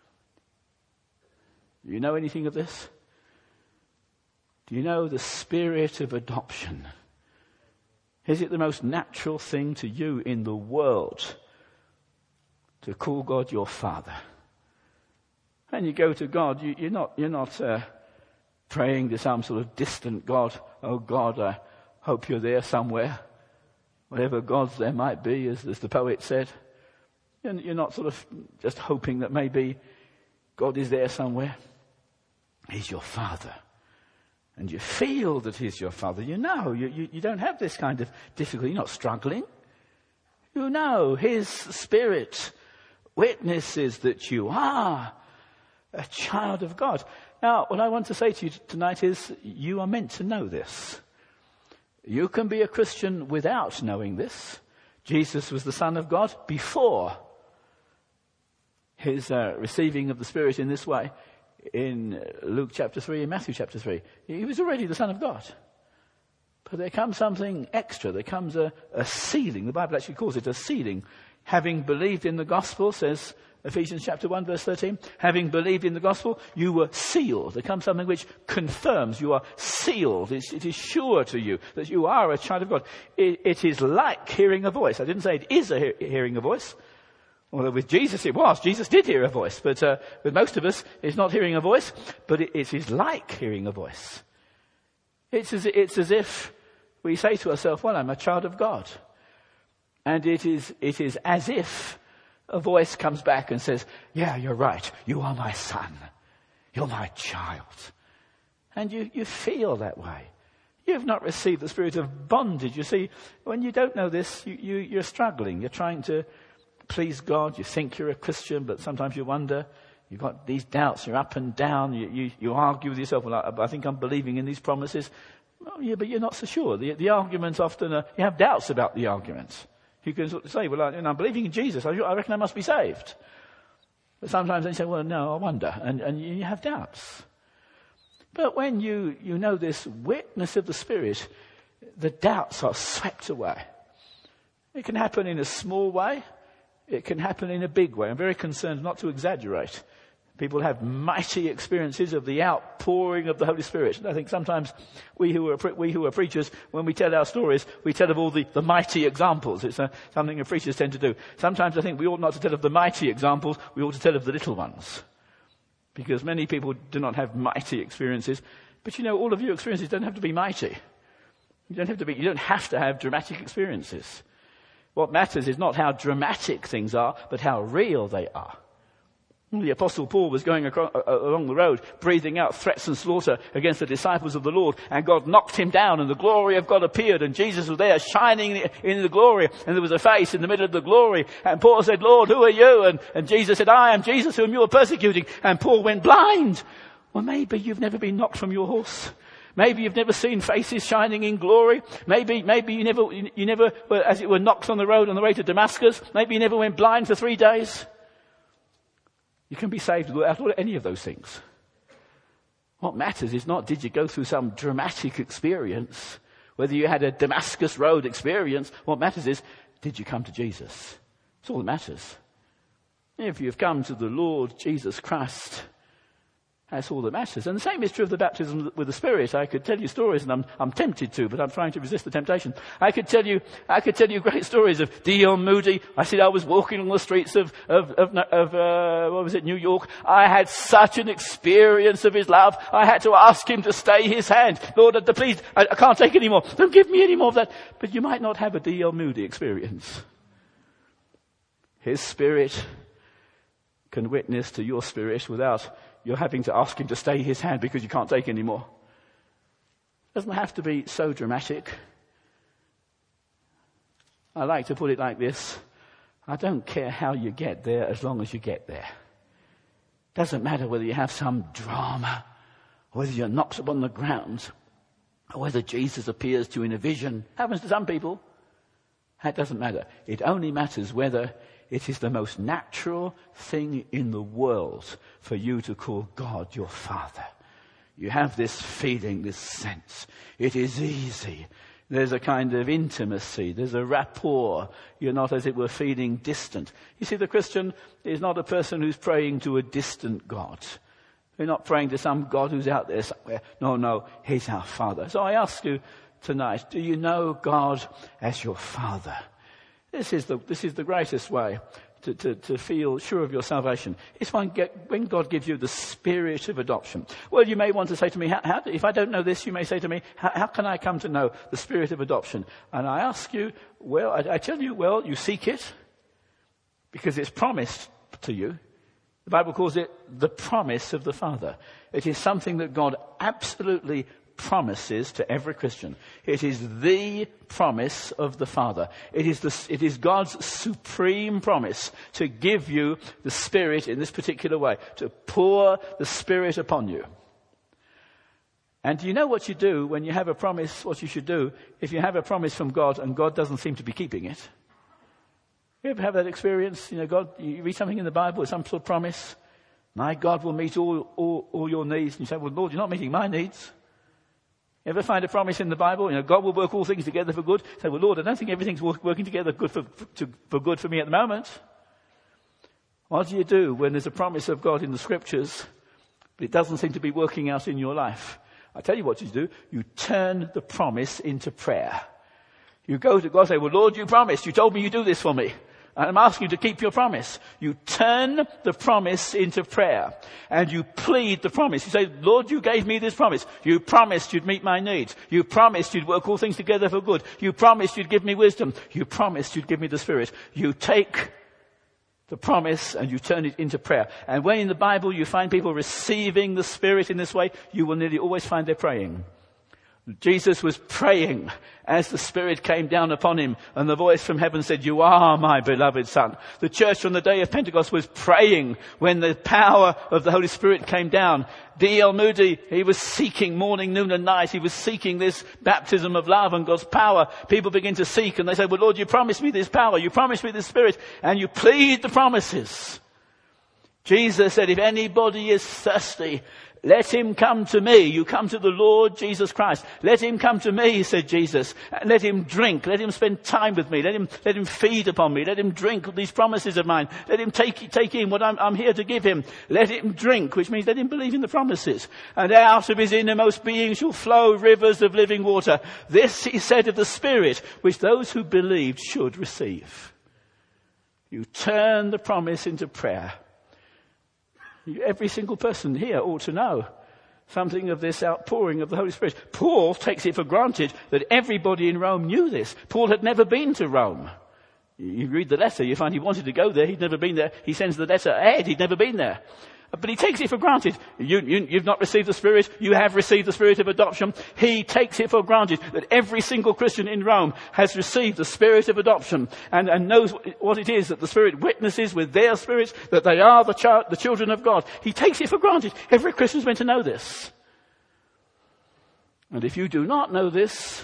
Do you know anything of this? Do you know the spirit of adoption? Is it the most natural thing to you in the world to call God your Father? And you go to God, you, you're not, you're not uh, praying to some sort of distant God. Oh God, I hope you're there somewhere. Whatever gods there might be, as, as the poet said. And you're not sort of just hoping that maybe God is there somewhere. He's your Father. And you feel that he's your Father. You know, you, you, you don't have this kind of difficulty. You're not struggling. You know, his Spirit witnesses that you are a child of God. Now, what I want to say to you tonight is you are meant to know this. You can be a Christian without knowing this. Jesus was the Son of God before his uh, receiving of the Spirit in this way. In Luke chapter three and Matthew chapter three. He was already the Son of God. But there comes something extra. There comes a, a sealing. The Bible actually calls it a sealing. Having believed in the gospel, says Ephesians chapter one verse thirteen, having believed in the gospel, you were sealed. There comes something which confirms you are sealed. It's, it is sure to you that you are a child of God. It, it is like hearing a voice. I didn't say it is a he- hearing a voice. Although with Jesus it was. Jesus did hear a voice. But uh, with most of us, it's not hearing a voice, but it, it is like hearing a voice. It's as, it's as if we say to ourselves, well, I'm a child of God. And it is, it is as if a voice comes back and says, yeah, you're right. You are my son. You're my child. And you, you feel that way. You've not received the spirit of bondage. You see, when you don't know this, you, you, you're struggling. You're trying to please God. You think you're a Christian, but sometimes you wonder. You've got these doubts. You're up and down. You, you, you argue with yourself. Well, I, I think I'm believing in these promises. Well, yeah, but you're not so sure. The, the argument often, uh, you have doubts about the argument. You can sort of say, well, I, you know, I'm believing in Jesus. I, I reckon I must be saved. But sometimes they say, well, no, I wonder. And, and you have doubts. But when you, you know this witness of the Spirit, the doubts are swept away. It can happen in a small way. It can happen in a big way. I'm very concerned not to exaggerate. People have mighty experiences of the outpouring of the Holy Spirit. And I think sometimes we who are we who are preachers, when we tell our stories, we tell of all the, the mighty examples. It's a, something that preachers tend to do. Sometimes I think we ought not to tell of the mighty examples, we ought to tell of the little ones. Because many people do not have mighty experiences. But you know, all of your experiences don't have to be mighty. You don't have to be, you don't have to have dramatic experiences. What matters is not how dramatic things are, but how real they are. The Apostle Paul was going across, uh, along the road, breathing out threats and slaughter against the disciples of the Lord, and God knocked him down, and the glory of God appeared, and Jesus was there shining in the glory, and there was a face in the middle of the glory, and Paul said, Lord, who are you? And, and Jesus said, I am Jesus whom you are persecuting, and Paul went blind. Well, maybe you've never been knocked from your horse. Maybe you've never seen faces shining in glory. Maybe, maybe you never, you never, as it were, knocked on the road on the way to Damascus. Maybe you never went blind for three days. You can be saved without any of those things. What matters is not did you go through some dramatic experience, whether you had a Damascus Road experience. What matters is, did you come to Jesus? That's all that matters. If you've come to the Lord Jesus Christ, that's all that matters. And the same is true of the baptism with the Spirit. I could tell you stories, and I'm, I'm tempted to, but I'm trying to resist the temptation. I could tell you, I could tell you great stories of D L Moody. I said I was walking on the streets of, of, of, of uh, what was it, New York. I had such an experience of his love. I had to ask him to stay his hand. Lord, please, I, I can't take any more. Don't give me any more of that. But you might not have a D L Moody experience. His Spirit can witness to your spirit without you're having to ask him to stay his hand because you can't take any more. It doesn't have to be so dramatic. I like to put it like this. I don't care how you get there as long as you get there. Doesn't matter whether you have some drama, or whether you're knocked upon the ground, or whether Jesus appears to you in a vision. Happens to some people. That doesn't matter. It only matters whether it is the most natural thing in the world for you to call God your Father. You have this feeling, this sense. It is easy. There's a kind of intimacy. There's a rapport. You're not, as it were, feeling distant. You see, the Christian is not a person who's praying to a distant God. They're not praying to some God who's out there somewhere. No, no, he's our Father. So I ask you tonight, do you know God as your Father? This is the, this is the greatest way to, to, to feel sure of your salvation. It's when, get, when God gives you the spirit of adoption. Well, you may want to say to me, how, how, if I don't know this, you may say to me, how, how can I come to know the spirit of adoption? And I ask you, well, I, I tell you, well, you seek it because it's promised to you. The Bible calls it the promise of the Father. It is something that God absolutely promises to every Christian. It is the promise of the Father. It is the, it is God's supreme promise to give you the Spirit in this particular way, to pour the Spirit upon you. And do you know what you do when you have a promise, what you should do if you have a promise from God and God doesn't seem to be keeping it? You ever have that experience? You know, God, you read something in the Bible, some sort of promise, my God will meet all, all, all your needs. And you say, well, Lord, you're not meeting my needs. Ever find a promise in the Bible? You know, God will work all things together for good. Say, well, Lord, I don't think everything's working together good for, for, to, for good for me at the moment. What do you do when there's a promise of God in the Scriptures, but it doesn't seem to be working out in your life? I tell you what you do. You turn the promise into prayer. You go to God and say, well, Lord, you promised. You told me you'd do this for me. And I'm asking you to keep your promise. You turn the promise into prayer. And you plead the promise. You say, Lord, you gave me this promise. You promised you'd meet my needs. You promised you'd work all things together for good. You promised you'd give me wisdom. You promised you'd give me the Spirit. You take the promise and you turn it into prayer. And when in the Bible you find people receiving the Spirit in this way, you will nearly always find they're praying. Jesus was praying as the Spirit came down upon him, and the voice from heaven said, you are my beloved Son. The church on the day of Pentecost was praying when the power of the Holy Spirit came down. D L Moody, he was seeking morning, noon and night. He was seeking this baptism of love and God's power. People begin to seek and they say, well, Lord, you promised me this power. You promised me this Spirit, and you plead the promises. Jesus said, if anybody is thirsty, let him come to me. You come to the Lord Jesus Christ. Let him come to me, said Jesus. And let him drink. Let him spend time with me. Let him, let him feed upon me. Let him drink these promises of mine. Let him take, take in what I'm, I'm here to give him. Let him drink, which means let him believe in the promises. And out of his innermost being shall flow rivers of living water. This he said of the Spirit, which those who believed should receive. You turn the promise into prayer. Every single person here ought to know something of this outpouring of the Holy Spirit. Paul takes it for granted that everybody in Rome knew this. Paul had never been to Rome. You read the letter, you find he wanted to go there. He'd never been there. He sends the letter ahead. He'd never been there. But he takes it for granted. You, you, you've not received the Spirit. You have received the Spirit of adoption. He takes it for granted that every single Christian in Rome has received the Spirit of adoption and, and knows what it is that the Spirit witnesses with their spirits, that they are the, child, the children of God. He takes it for granted. Every Christian's meant to know this. And if you do not know this,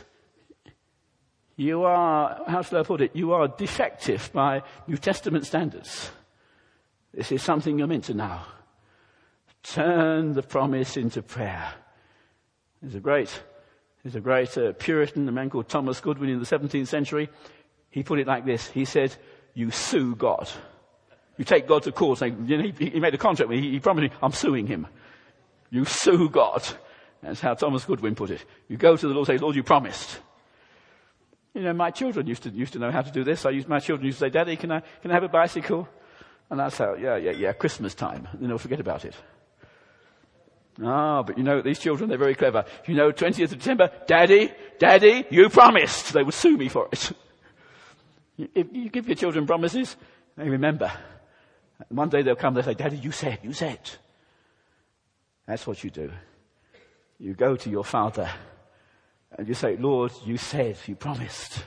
you are, how shall I put it, you are defective by New Testament standards. This is something you're meant to know. Turn the promise into prayer. There's a great, there's a great uh, Puritan, a man called Thomas Goodwin in the seventeenth century. He put it like this. He said, you sue God. You take God to court. Saying, you know, he, he made a contract with me. He, he promised me, I'm suing him. You sue God. That's how Thomas Goodwin put it. You go to the Lord and say, Lord, you promised. You know, my children used to used to know how to do this. I used my children used to say, Daddy, can I can I have a bicycle? And I'd say, yeah, yeah, yeah, Christmas time. And then they'll forget about it. Ah, but you know, these children, they're very clever. You know, twentieth of December, Daddy, Daddy, you promised. They would sue me for it. If you give your children promises, they remember. One day they'll come, they'll say, Daddy, you said, you said. That's what you do. You go to your father and you say, Lord, you said, you promised.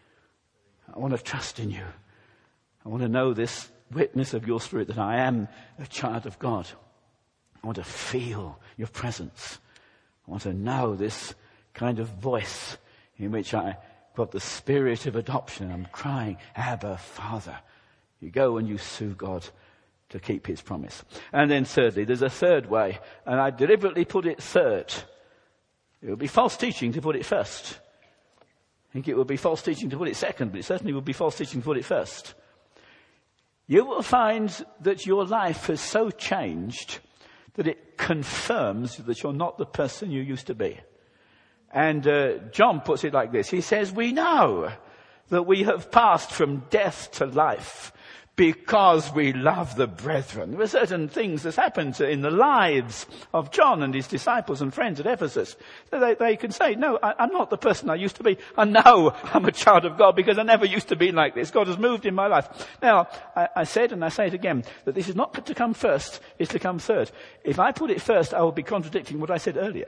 I want to trust in you. I want to know this witness of your Spirit that I am a child of God. I want to feel your presence. I want to know this kind of voice in which I got the Spirit of adoption. I'm crying, Abba, Father. You go and you sue God to keep his promise. And then thirdly, there's a third way, and I deliberately put it third. It would be false teaching to put it first. I think it would be false teaching to put it second, but it certainly would be false teaching to put it first. You will find that your life has so changed that it confirms that you're not the person you used to be. And uh, John puts it like this. He says, we know that we have passed from death to life because we love the brethren. There were certain things that happened in the lives of John and his disciples and friends at Ephesus. So they, they can say, no, I, I'm not the person I used to be. I know I'm a child of God because I never used to be like this. God has moved in my life. Now, I, I said, and I say it again, that this is not to come first, it's to come third. If I put it first, I will be contradicting what I said earlier.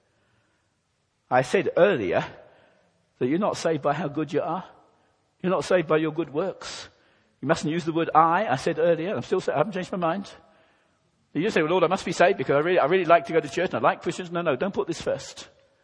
I said earlier that you're not saved by how good you are. You're not saved by your good works. You mustn't use the word I. I said earlier, I'm still, I haven't changed my mind. You just say, well, Lord, I must be saved because I really, I really like to go to church and I like Christians. No, no, don't put this first.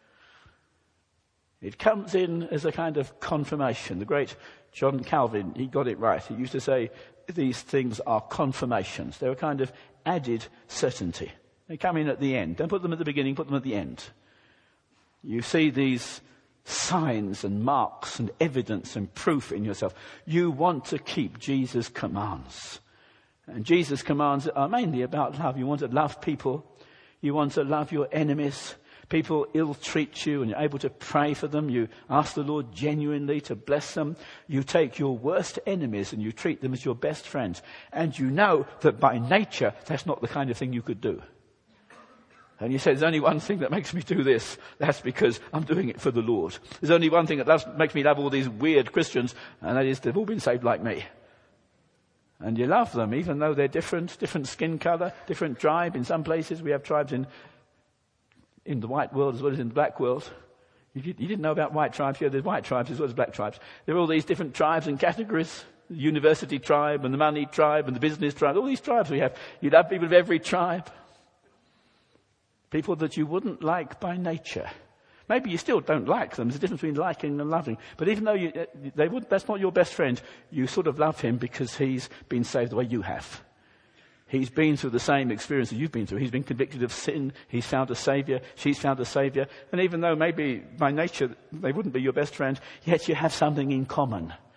It comes in as a kind of confirmation. The great John Calvin, he got it right. He used to say these things are confirmations. They're a kind of added certainty. They come in at the end. Don't put them at the beginning, put them at the end. You see these signs and marks and evidence and proof in yourself. You want to keep Jesus' commands. And Jesus' commands are mainly about love. You want to love people. You want to love your enemies. People ill-treat you and you're able to pray for them. You ask the Lord genuinely to bless them. You take your worst enemies and you treat them as your best friends. And you know that by nature, that's not the kind of thing you could do. And you say, there's only one thing that makes me do this. That's because I'm doing it for the Lord. There's only one thing that loves, makes me love all these weird Christians, and that is they've all been saved like me. And you love them, even though they're different, different skin colour, different tribe. In some places, we have tribes in in the white world as well as in the black world. You, did, you didn't know about white tribes. Yeah, there's white tribes as well as black tribes. There are all these different tribes and categories. The university tribe and the money tribe and the business tribe. All these tribes we have. You love people of every tribe. People that you wouldn't like by nature. Maybe you still don't like them. There's a difference between liking and loving. But even though you, they would, that's not your best friend, you sort of love him because he's been saved the way you have. He's been through the same experience that you've been through. He's been convicted of sin. He's found a saviour. She's found a saviour. And even though maybe by nature they wouldn't be your best friend, yet you have something in common.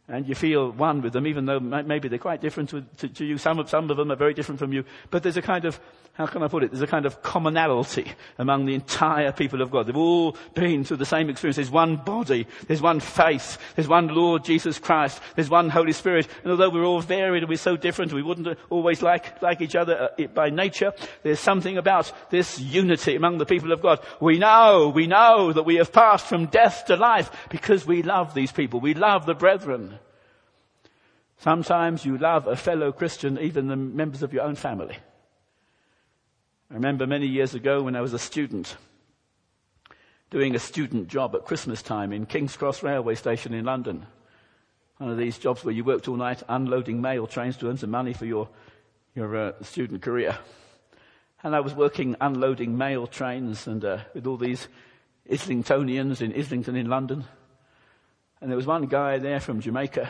And you feel one with them, even though maybe they're quite different to, to, to you. Some of, some of them are very different from you. But there's a kind of, how can I put it? There's a kind of commonality among the entire people of God. They've all been through the same experience. There's one body. There's one faith. There's one Lord Jesus Christ. There's one Holy Spirit. And although we're all varied and we're so different, we wouldn't always like, like each other uh, by nature, there's something about this unity among the people of God. We know, we know that we have passed from death to life because we love these people. We love the brethren. Sometimes you love a fellow Christian, even the members of your own family. I remember many years ago when I was a student, doing a student job at Christmas time in King's Cross Railway Station in London. One of these jobs where you worked all night unloading mail trains to earn some money for your, your uh, student career. And I was working unloading mail trains and uh, with all these Islingtonians in Islington in London. And there was one guy there from Jamaica.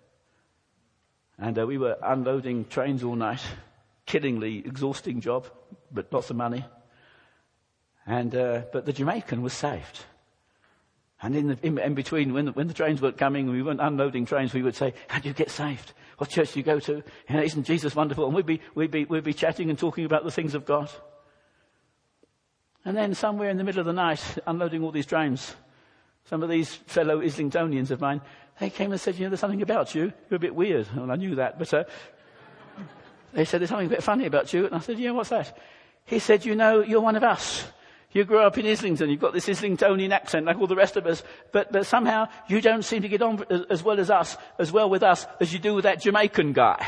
And uh, we were unloading trains all night, killingly exhausting job, but lots of money. And uh, but the Jamaican was saved. And in, the, in, in between, when the, when the trains weren't coming, and we weren't unloading trains, we would say, "How do you get saved? What church do you go to? You know, isn't Jesus wonderful?" And we'd be we'd be we'd be chatting and talking about the things of God. And then somewhere in the middle of the night, unloading all these trains, some of these fellow Islingtonians of mine, they came and said, "You know, there's something about you. You're a bit weird." Well, I knew that, but uh, they said, "There's something a bit funny about you." And I said, "Yeah, what's that?" He said, "You know, you're one of us. You grew up in Islington. You've got this Islingtonian accent like all the rest of us. But, but somehow you don't seem to get on as, as well as us, as well with us as you do with that Jamaican guy."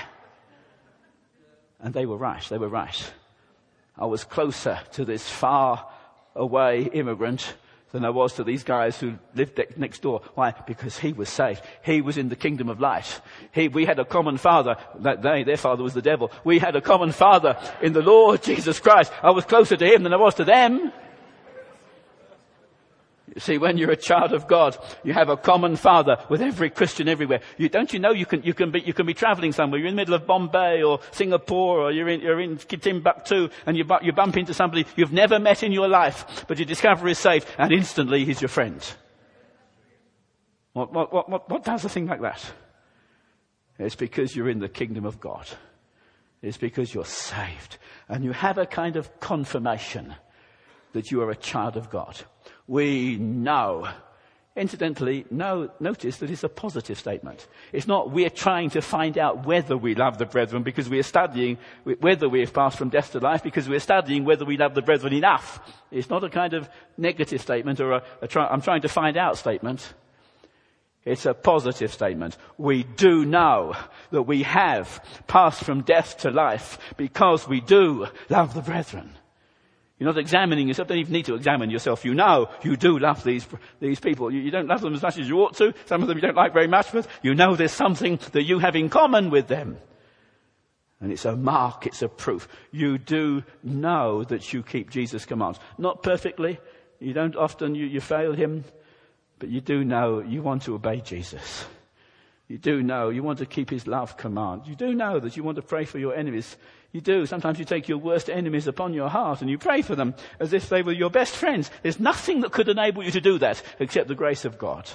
And they were right. They were right. I was closer to this far away immigrant than I was to these guys who lived next door. Why? Because he was saved. He was in the kingdom of light. He, we had a common father. That they, their father was the devil. We had a common father in the Lord Jesus Christ. I was closer to him than I was to them. You see, when you're a child of God, you have a common father with every Christian everywhere. You, don't you know you can, you can be, you can be traveling somewhere. You're in the middle of Bombay or Singapore or you're in, you're in Timbuktu and you, you bump into somebody you've never met in your life, but you discover he's saved and instantly he's your friend. What, what, what, what, what does a thing like that? It's because you're in the kingdom of God. It's because you're saved and you have a kind of confirmation that you are a child of God. We know. Incidentally, no, notice that it's a positive statement. It's not we're trying to find out whether we love the brethren because we're studying whether we have passed from death to life because we're studying whether we love the brethren enough. It's not a kind of negative statement or a, a try, I'm trying to find out statement. It's a positive statement. We do know that we have passed from death to life because we do love the brethren. You're not examining yourself. Don't even need to examine yourself. You know you do love these these people. You, you don't love them as much as you ought to. Some of them you don't like very much, but you know there's something that you have in common with them. And it's a mark, it's a proof. You do know that you keep Jesus' commands. Not perfectly. You don't often, you, you fail him. But you do know you want to obey Jesus. You do know you want to keep his love command. You do know that you want to pray for your enemies. You do. Sometimes you take your worst enemies upon your heart and you pray for them as if they were your best friends. There's nothing that could enable you to do that except the grace of God.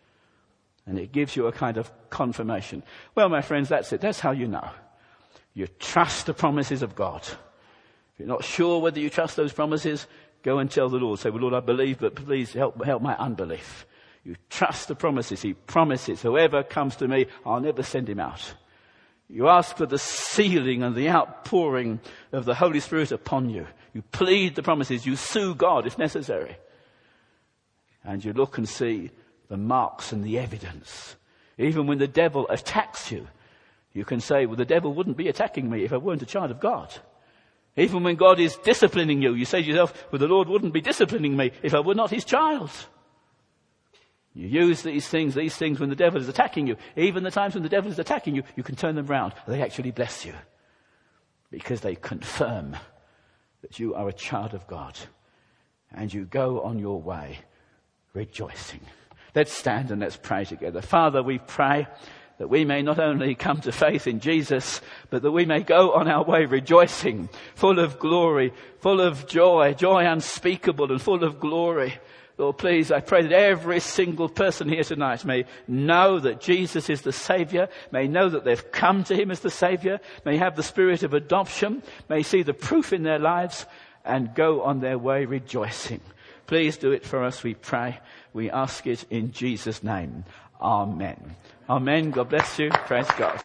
And it gives you a kind of confirmation. Well, my friends, that's it. That's how you know. You trust the promises of God. If you're not sure whether you trust those promises, go and tell the Lord. Say, "Well, Lord, I believe, but please help, help my unbelief." You trust the promises. He promises, whoever comes to me, I'll never send him out. You ask for the sealing and the outpouring of the Holy Spirit upon you. You plead the promises. You sue God if necessary. And you look and see the marks and the evidence. Even when the devil attacks you, you can say, "Well, the devil wouldn't be attacking me if I weren't a child of God." Even when God is disciplining you, you say to yourself, "Well, the Lord wouldn't be disciplining me if I were not his child." You use these things, these things when the devil is attacking you. Even the times when the devil is attacking you, you can turn them round. They actually bless you. Because they confirm that you are a child of God. And you go on your way rejoicing. Let's stand and let's pray together. Father, we pray that we may not only come to faith in Jesus, but that we may go on our way rejoicing, full of glory, full of joy, joy unspeakable and full of glory. Lord, please, I pray that every single person here tonight may know that Jesus is the Saviour, may know that they've come to him as the Saviour, may have the spirit of adoption, may see the proof in their lives and go on their way rejoicing. Please do it for us, we pray. We ask it in Jesus' name. Amen. Amen. God bless you. Praise God.